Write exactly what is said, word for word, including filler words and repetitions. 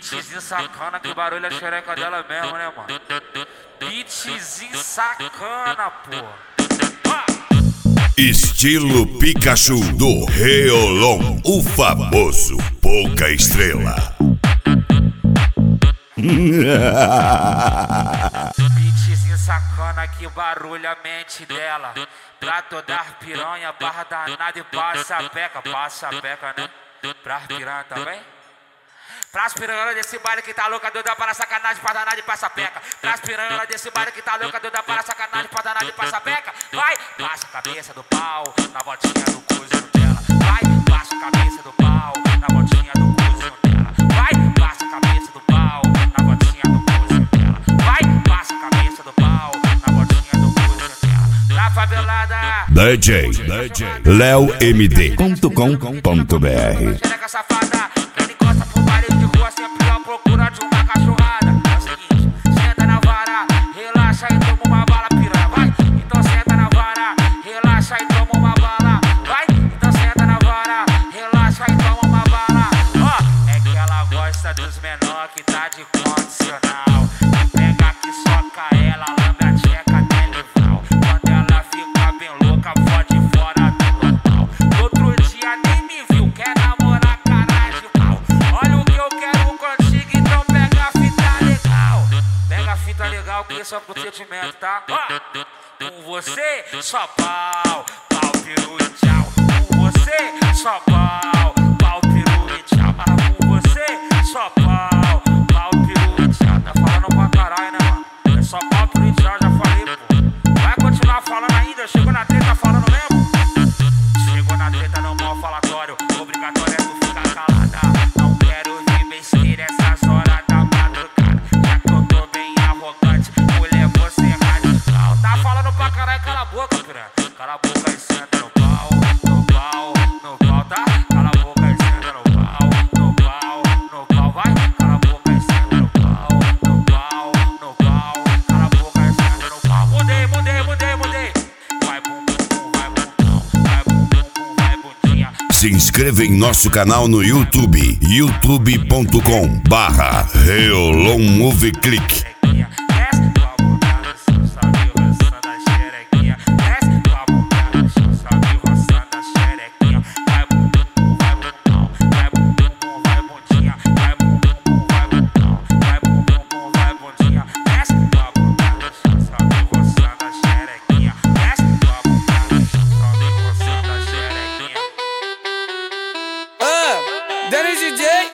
Beatzinho sacana, que barulho é a xereca dela mesmo, né, mano? Beatzinho sacana, pô. Estilo Pikachu do Reolon, o famoso Pouca Estrela. Beatzinho sacana que barulha a mente dela. Pra toda as piranha, barra danada e passa a peca. Passa a peca, né? Pra piranha também. Pras piranha desse baile que tá louca, doida para sacanagem, pra danada e passa a peca. Pras piranha desse baile que tá louca, doida para sacanagem, pra danada e passa a peca. Vai, passa a cabeça do pau, na voltinha do cozinho dela. Vai, passa a cabeça do pau, na voltinha do cozinho dela. Vai, passa a cabeça do pau, na voltinha do cozinho dela. Vai, passa a cabeça do pau, na voltinha do cozinho dela. Na favelada D J Léo M D ponto com ponto B R. xereca safada, quem encosta pro baile de rua sempre à procura de uma cachorrada. É o seguinte, senta na vara, relaxa e toma uma bala, piranha, vai. Então senta na vara, relaxa e toma uma bala, vai. Então senta na vara, relaxa e toma uma bala. Ó, é que ela gosta dos menor que tá de condicional. Pega que soca ela, lambe a tcheca até livral. Quando ela fica bem louca, pode fora do normal. No outro dia nem me viu, quer namorar, caralho de pau. Olha o que eu quero contigo, então pega a fita legal. Pega a fita legal que isso é procedimento, tá? Ó, com você, só pau, pau, peru e tchau. Com você, só pau, pau, peru e tchau. Ah, com você, só pau, pau, peru e tchau. Tá falando pra caralho, né, mano? É só pau, peru e tchau, já falei, pô. Vai continuar falando ainda? Chegou na treta falando mesmo? Chegou na treta no mal falatório. Obrigatório é tu ficar calada. Não quero ouvir besteira essas horas da madrugada. Já que eu tô bem arrogante, mulher, você é radical. Tá falando pra caralho, cala a boca, piranha. Cala a boca e senta no pau, no pau, no pau, tá? Cala a boca e senta no pau, no pau, no pau, vai. Cala a boca e senta no pau, no pau, no pau. Cala a boca e senta no pau. Mudei, mudei, mudei, mudei. Vai bum bum bum, vai bum bum, vai bum bum bum, vai bundinha. Se inscreva em nosso canal no YouTube, youtube ponto com barra Reolon Movie Click. Desce com a bunda no chão, sobe roçando a xerequinha. Desce com a bunda no chão, sobe roçando a xerequinha. Vai bum bum bum, vai bundão, vai bum bum bum, vai bundinha. Vai bum bum bum, vai bundão, vai bum bum bum, vai bundinha. Desce com a bunda no chão, sobe roçando a xerequinha. Desce com a bunda no chão, sobe roçando a xerequinha. Ah, Danny D J.